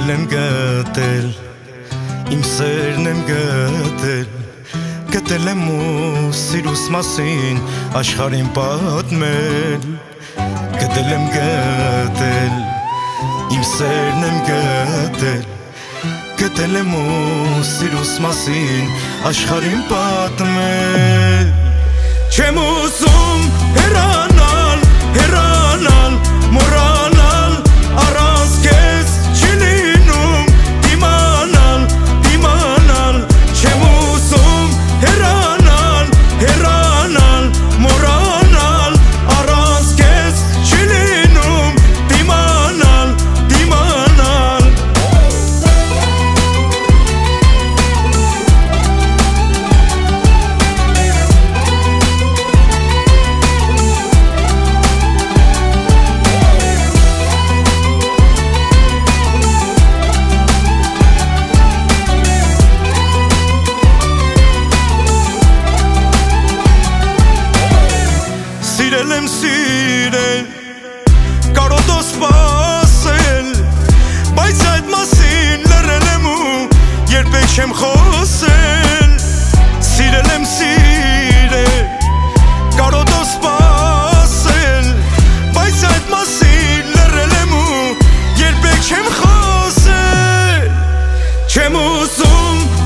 եմ գտել, իմ սերն եմ գտել, գտել եմ ու սիրուս մասին աշխարհին պատմել, գտել եմ գտել, իմ սերն եմ գտել, գտել եմ ու սիրուս մասին աշխարհին պատմել, չեմ ուզում հեռանալ, հեռանալ, մոռանալ, առանց քեզ չի լինում դիմանալ, դիմանալ, չեմ ուզում հեռանալ, հեռանալ, մոռանալ, առանց քեզ չի լինում դիմանալ, դիմանալ. Սիրել եմ սիրել, կարոտո սպասել, բայց այդ մասին լռել եմ ու երբեք չեմ խոսել. Սիրել եմ սիրել, կարոտո սպասել, բայց այդ մասին լռել եմ ու երբեք չեմ խոսել. Չեմ ուզում